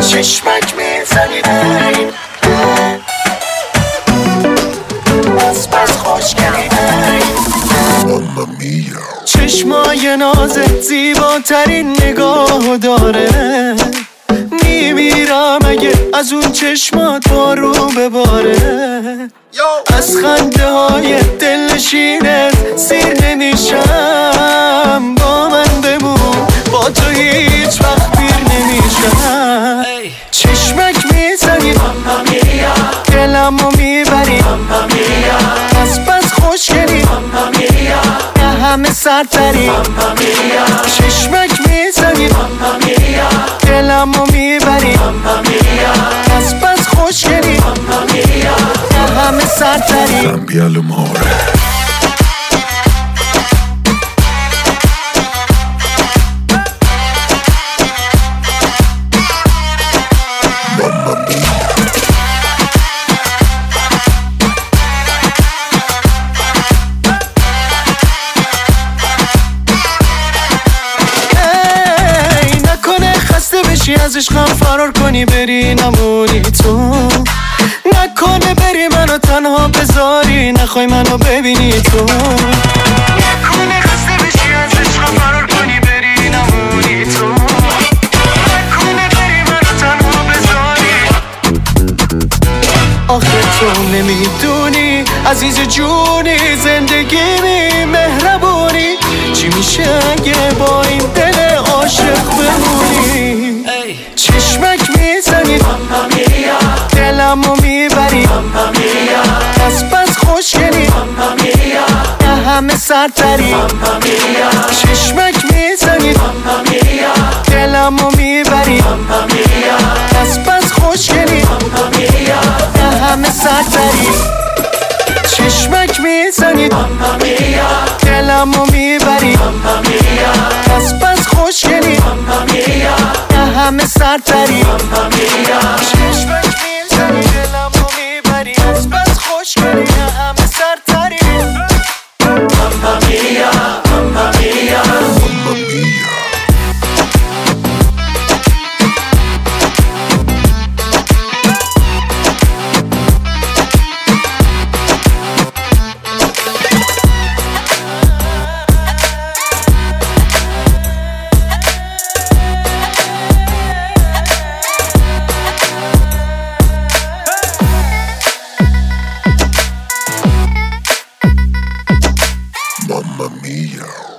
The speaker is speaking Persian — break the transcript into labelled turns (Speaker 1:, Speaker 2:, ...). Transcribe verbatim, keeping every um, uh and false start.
Speaker 1: چشمک میزنی بس بس خوشگلی چشمای نازت زیباترین نگاه داره، میمیرم اگه از اون چشمات بارو بباره. از خنده های دلنشینت سیر نمیشم، با من بمون با تو هیچ وقت پیر نمیشم. چشمک میزنی دلمو میبری، بس بس خوشگلی نه همه سرتری. چشمک میزنی دلمو میبری، بس بس خوشگلی نه همه سرتری. از عشقم فرار کنی بری نمونی تو، نکنه بری منو تنها بذاری نخوای منو ببینی تو. نکنه خسته بشی از عشقم فرار کنی بری نمونی تو، نکنه بری منو تنها بذاری. آخه تو نمیدونی عزیز جونی زندگیمی مهربونی، چی میشه اگه با این دل عاشق بمونی. چشمک میزنی دلمو میبری، بس بس خوشگلی نه همه سرتری. چشمک میزنی دلمو میبری، بس بس خوشگلی نه همه سرتری. چشمک میزنی دلمو میبری، بس بس خوشگلی نه همه سرتری. چشمک میزنی دلمو میبری، بس بس خوشگلی نه همه سرتری. ماما میا ماما میا ماما میا. Mamma mia.